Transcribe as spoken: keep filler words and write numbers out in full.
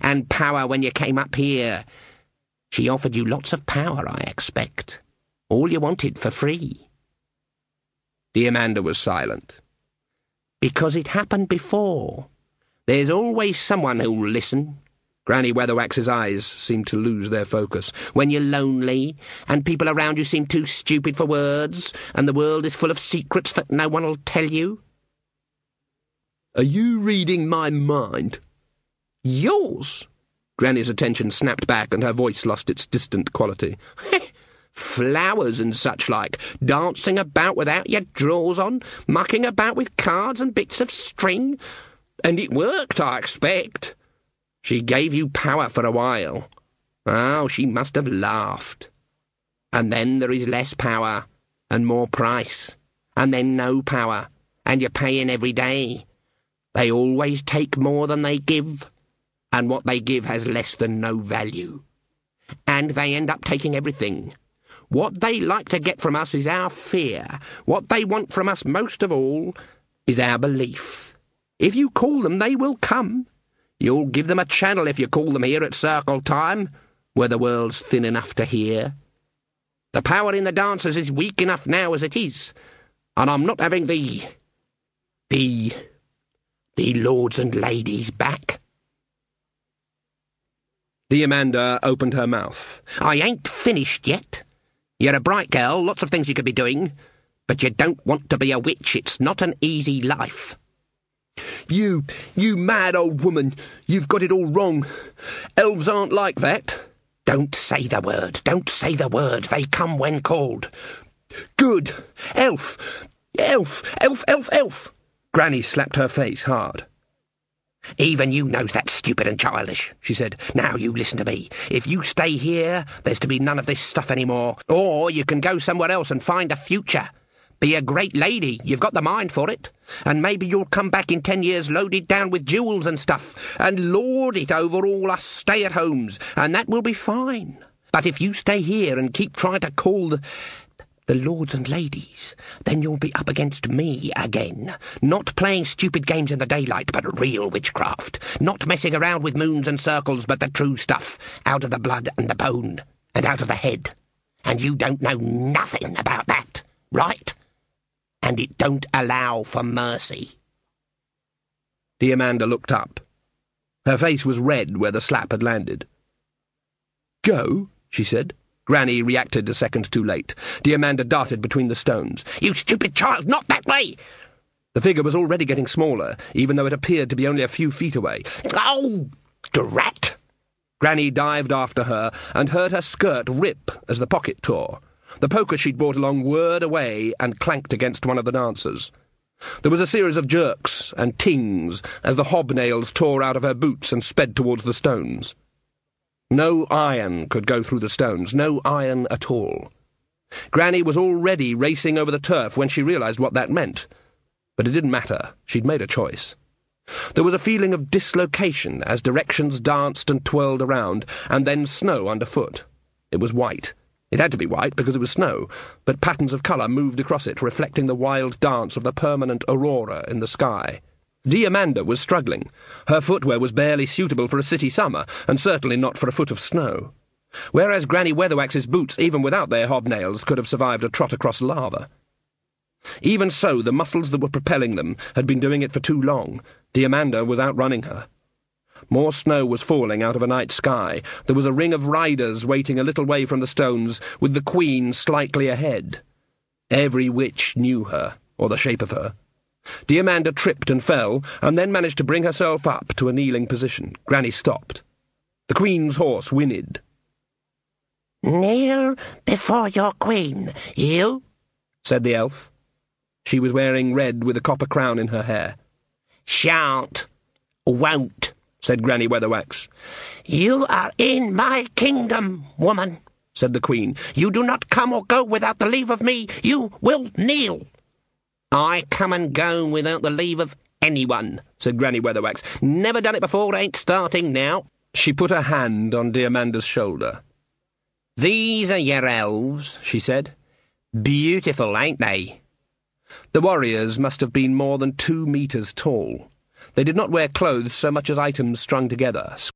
and power when you came up here. She offered you lots of power, I expect. All you wanted for free." Diamanda was silent. "Because it happened before. There's always someone who'll listen." Granny Weatherwax's eyes seemed to lose their focus. "When you're lonely, and people around you seem too stupid for words, and the world is full of secrets that no one'll tell you." "Are you reading my mind?" "Yours?" Granny's attention snapped back and her voice lost its distant quality. "Flowers and such like, dancing about without your drawers on, mucking about with cards and bits of string. And it worked, I expect. She gave you power for a while. Oh, she must have laughed. And then there is less power, and more price, and then no power, and you're paying every day. They always take more than they give, and what they give has less than no value. And they end up taking everything. What they like to get from us is our fear. What they want from us most of all is our belief. If you call them, they will come. You'll give them a channel if you call them here at circle time, where the world's thin enough to hear. The power in the dancers is weak enough now as it is, and I'm not having the... the... the lords and ladies back." Diamanda opened her mouth. "I ain't finished yet. You're a bright girl, lots of things you could be doing, but you don't want to be a witch. It's not an easy life." You, you mad old woman, you've got it all wrong. Elves aren't like that." "Don't say the word, don't say the word. They come when called." "Good. Elf, elf, elf, elf, elf." Granny slapped her face hard. "Even you knows that's stupid and childish," she said. "Now you listen to me. If you stay here, there's to be none of this stuff anymore. Or you can go somewhere else and find a future. Be a great lady, you've got the mind for it. And maybe you'll come back in ten years loaded down with jewels and stuff, and lord it over all us stay-at-homes, and that will be fine. But if you stay here and keep trying to call the... the lords and ladies, then you'll be up against me again. Not playing stupid games in the daylight, but real witchcraft. Not messing around with moons and circles, but the true stuff, out of the blood and the bone, and out of the head. And you don't know nothing about that, right? And it don't allow for mercy." Diamanda looked up. Her face was red where the slap had landed. "Go?" she said. Granny reacted a second too late. Diamanda darted between the stones. "You stupid child, not that way!" The figure was already getting smaller, even though it appeared to be only a few feet away. "Oh, drat!" Granny dived after her and heard her skirt rip as the pocket tore. The poker she'd brought along whirred away and clanked against one of the dancers. There was a series of jerks and tings as the hobnails tore out of her boots and sped towards the stones. No iron could go through the stones, no iron at all. Granny was already racing over the turf when she realized what that meant. But it didn't matter. She'd made a choice. There was a feeling of dislocation as directions danced and twirled around, and then snow underfoot. It was white. It had to be white because it was snow, but patterns of colour moved across it, reflecting the wild dance of the permanent aurora in the sky. Diamanda was struggling. Her footwear was barely suitable for a city summer, and certainly not for a foot of snow. Whereas Granny Weatherwax's boots, even without their hobnails, could have survived a trot across lava. Even so, the muscles that were propelling them had been doing it for too long. Diamanda was outrunning her. More snow was falling out of a night sky. There was a ring of riders waiting a little way from the stones, with the Queen slightly ahead. Every witch knew her, or the shape of her. Diamanda tripped and fell, and then managed to bring herself up to a kneeling position. Granny stopped. The Queen's horse whinnied. "Kneel before your Queen, you," said the elf. She was wearing red with a copper crown in her hair. "Shan't, won't," said Granny Weatherwax. "You are in my kingdom, woman," said the Queen. "You do not come or go without the leave of me. You will kneel." "I come and go without the leave of anyone," said Granny Weatherwax. "Never done it before, ain't starting now." She put her hand on Diamanda's shoulder. "These are your elves," she said. "Beautiful, ain't they?" The warriors must have been more than two metres tall. They did not wear clothes so much as items strung together,